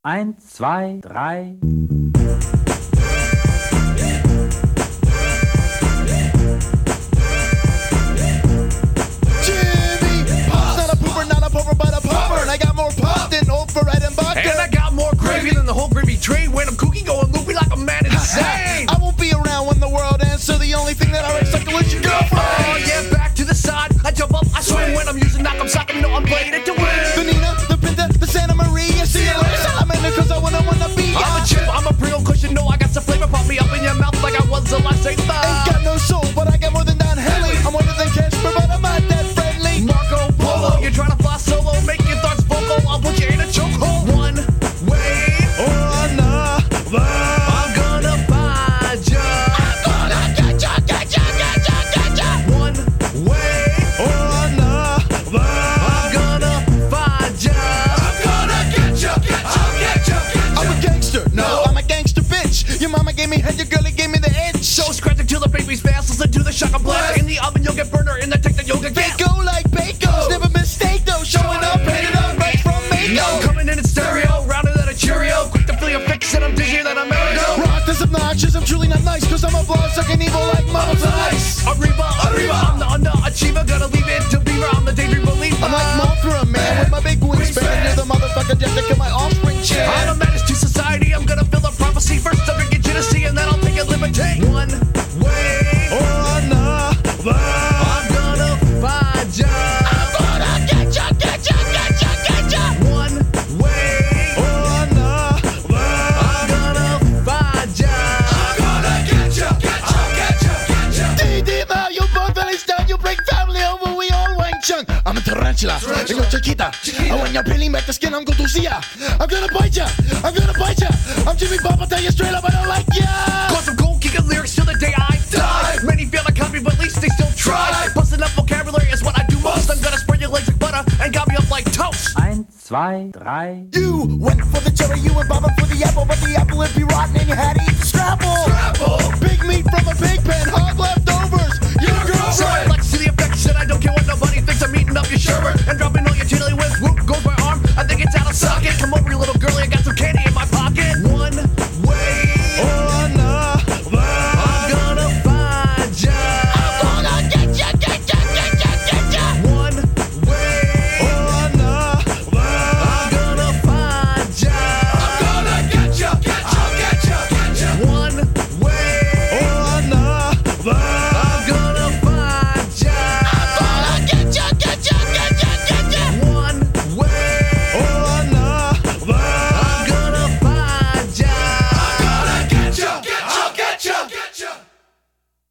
Eins, zwei, drei. Jimmy Pop's not a pooper, not a popper, but a popper. And I got more pop than Oprah and vodka. And I got more gravy than the whole gravy train. When I'm cooking, going loopy like a man insane. I won't be around when the world ends, so the only thing that I recycle is your girlfriend. Oh yeah, back to the side. I jump up, I swing. When I'm using knock, I'm socking. No, I'm playing it to win. The Nina, the Pinta, the Santa Maria. See you later, Salamander, cause I wanna be. I'm a chip, I'm a real cushion. No, I got some flavor. Pop me up in your mouth like I was a lifesaver. Ain't got no soul, but I got more than Don Henley. I'm more than Casper, but I'm not that friendly. Marco Polo, you're trying to fly solo. Make your thoughts vocal. I'll put you in a chokehold. One way or another. I'm gonna find ya. I'm gonna get ya. One way Or another. I'm gonna find ya. I'm gonna get ya. I'm a gangster. No, I'm a gangster bitch. Your mama gave me head, your girlie gave me the itch. So scratch it till the baby's fast. Listen to the shaka blast. In the oven, you'll get burner. In the tech, the yoga gas. Go like Baco's, never mistake though. Showing up, painted up right from No, Mako. coming in stereo, rounder than a Cheerio. Quick to feel your fix, and I'm dizzier than a merry-go. Rock is obnoxious, I'm truly not nice, cause I'm a blood sucking evil like Mama's ice. Arriba, I'm the underachiever. Gonna leave it to Beaver. I'm the daydream believer. I'm like Mothra, man, with my big wingspan. You're the motherfucker just to kill my offspring chair. I'm a menace to society. I'm gonna fill a prophecy. First, I'll drink Genesee, and then I'll take a liberty. One way Or another. I'm gonna find ya. I'm gonna get ya. One way Or another. I'm gonna find ya. D.D. Mao, you both village down, you bring family over, we all Wang Chung. I'm a tarantula, and you're Chiquita. And when you're peeling back the skin, I'm Gotusia. I'm gonna bite ya. I'm Jimmy Papa, tell you straight up, I don't like ya. Cause I'm cold, kicking lyrics till the day I die. Many fail to copy, but at least they still try. Busting up vocabulary is what I do most. I'm gonna spread your legs like butter and got me up like toast. Eins, zwei, drei. You went for the cherry, you went bobbing for the apple, but the apple would be rotten and you had to eat the scrapple. Big meat from a pig pen, hog leftovers. Your So I girlfriend. flex to the affection. I don't care what nobody thinks. I'm eating up your sherbet and dropping all your tiddly whips. Whoop goes my arm. I think it's out of socket. Come over, you little